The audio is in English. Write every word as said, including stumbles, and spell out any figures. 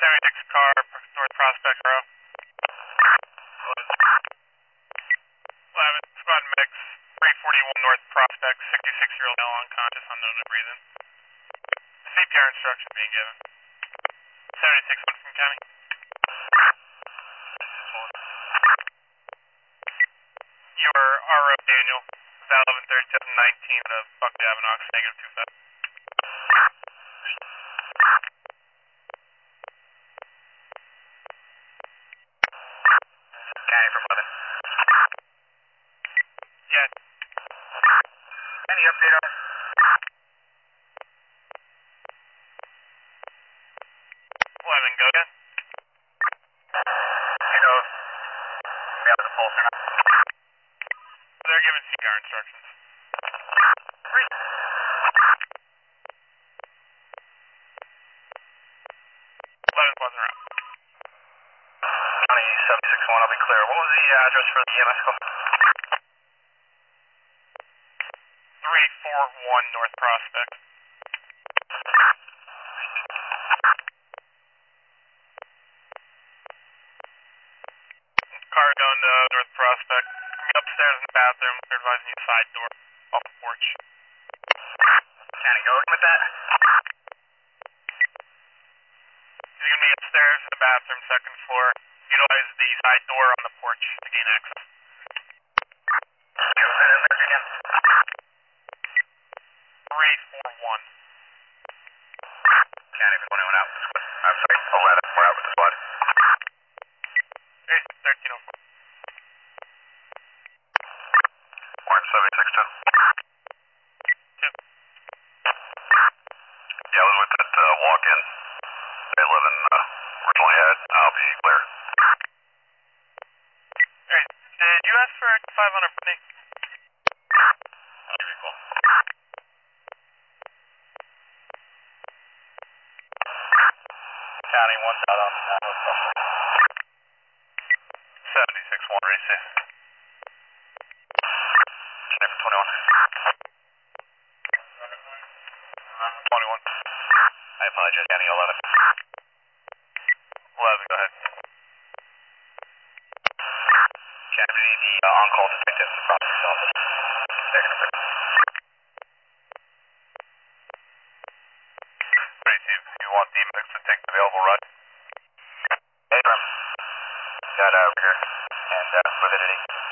seventy-six car, North Prospect Row. eleven, squad mix, three forty-one North Prospect, sixty-six-year-old male unconscious, unknown reason. C P R instruction being given. seventy-six one from County. You are R O Daniel, eleven thirty-seven nineteen of Buckley Avenue, negative two five. County for eleven. Yeah. Any update on? eleven, go again. You know, we have the pulse or not? They're giving C P R instructions. Three. eleven wasn't around. County seventy-six one, I'll be clear. What was the address for the E M S call? three forty-one North Prospect. Car going to North Prospect. Upstairs in the bathroom, they're advising you side door, off the porch. Can I go with that? He's going to be upstairs in the bathroom, second floor. Utilize the side door on the porch to gain access. Go ahead and there again. three forty-one. County for twenty-one out. I'm sorry, eleven. We're out with the squad. thirteen oh four. Orange seventy-six two. two. Yeah, I was with that uh, walk-in. eleven uh, originally had. I'll be clear. Alright, did you ask for five hundred Brittany? I'll give you a call. County one shot on North Prospect. seventy-six one, race safe. Check for twenty-one. twenty-one. I apologize, County eleven. eleven, go ahead. County, the uh, on-call detective in the prosecutor's office. Second. Race safe, you want the mix to take the available run? Hey, Got uh, over here, and uh, validity.